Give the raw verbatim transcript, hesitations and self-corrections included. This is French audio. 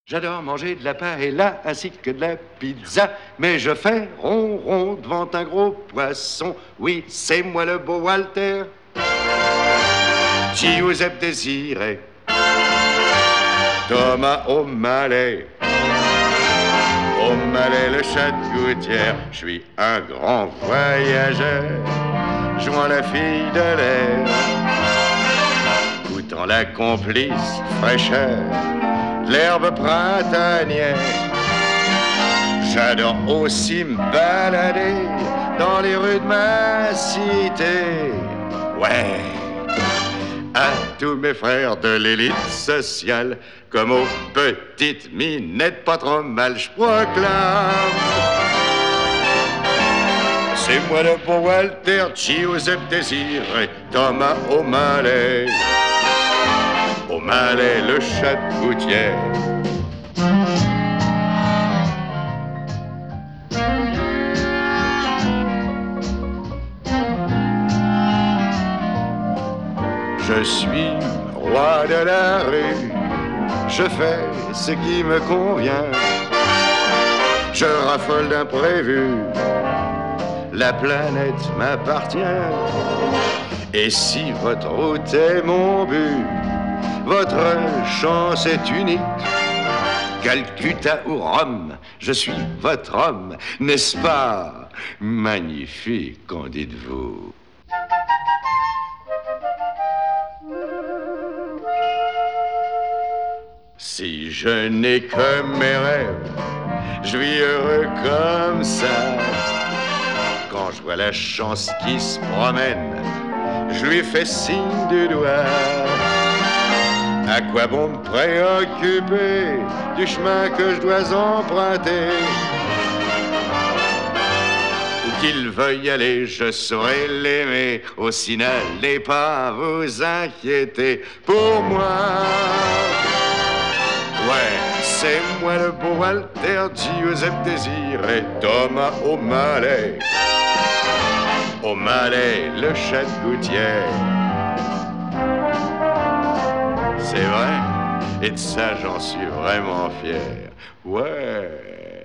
J'adore manger de la paella ainsi que de la pizza, mais je fais ronron devant un gros poisson. Oui, c'est moi le beau Walter, Giuseppe Désiré, Thomas O'Malley, O'Malley le chat de gouttière. Je suis un grand voyageur, jouant la fille de l'air, goûtant la complice fraîcheur, l'herbe printanière. J'adore aussi me balader dans les rues de ma cité. Ouais, à tous mes frères de l'élite sociale, comme aux petites minettes pas trop mal, je proclame: c'est moi le beau Walter, Giuseppe Désiré, Thomas O'Malley, O'Malley le chat de gouttière. Je suis roi de la rue, je fais ce qui me convient, je raffole d'imprévus, la planète m'appartient. Et si votre route est mon but, votre chance est unique. Calcutta ou Rome, je suis votre homme, n'est-ce pas magnifique, qu'en dites-vous? Si je n'ai que mes rêves, je vis heureux comme ça. Quand je vois la chance qui se promène, je lui fais signe du doigt. À quoi bon me préoccuper du chemin que je dois emprunter? Où qu'il veuille aller, je saurai l'aimer. Aussi n'allez pas vous inquiéter pour moi. Ouais, c'est moi le beau Walter, Giuseppe Désiré, Thomas O'Malley, O'Malley le chat de gouttière. C'est vrai, et de ça j'en suis vraiment fier. Ouais.